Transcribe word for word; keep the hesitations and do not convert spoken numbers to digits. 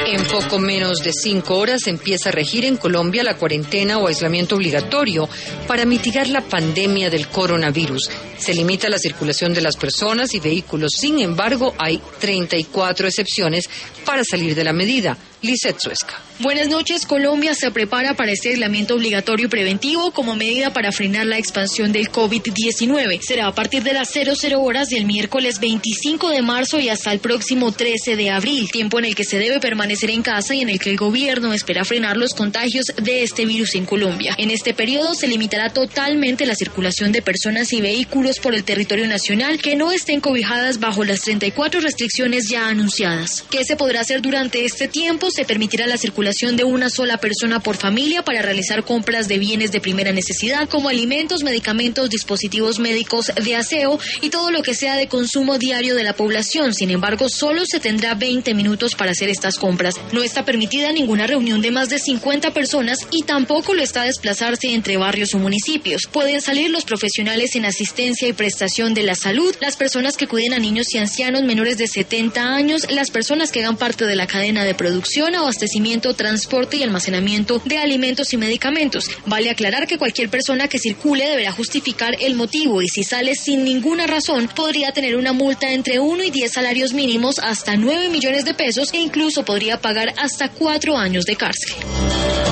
En poco menos de cinco horas empieza a regir en Colombia la cuarentena o aislamiento obligatorio para mitigar la pandemia del coronavirus. Se limita la circulación de las personas y vehículos. Sin embargo, hay treinta y cuatro excepciones para salir de la medida. Lizeth Suesca. Buenas noches. Colombia se prepara para este aislamiento obligatorio preventivo como medida para frenar la expansión del COVID diecinueve. Será a partir de las cero cero horas del miércoles veinticinco de marzo y hasta el próximo trece de abril, tiempo en el que se debe permanecer en casa y en el que el gobierno espera frenar los contagios de este virus en Colombia. En este periodo se limitará totalmente la circulación de personas y vehículos por el territorio nacional que no estén cobijadas bajo las treinta y cuatro restricciones ya anunciadas. ¿Qué se podrá hacer durante este tiempo? Se permitirá la circulación de una sola persona por familia para realizar compras de bienes de primera necesidad como alimentos, medicamentos, dispositivos médicos, de aseo y todo lo que sea de consumo diario de la población. Sin embargo, solo se tendrá veinte minutos para hacer estas compras. No está permitida ninguna reunión de más de cincuenta personas y tampoco lo está desplazarse entre barrios o municipios. Pueden salir los profesionales en asistencia y prestación de la salud, las personas que cuiden a niños y ancianos menores de setenta años, las personas que hagan parte de la cadena de producción, abastecimiento, transporte y almacenamiento de alimentos y medicamentos. Vale aclarar que cualquier persona que circule deberá justificar el motivo y si sale sin ninguna razón podría tener una multa entre uno y diez salarios mínimos hasta nueve millones de pesos e incluso podría pagar hasta cuatro años de cárcel.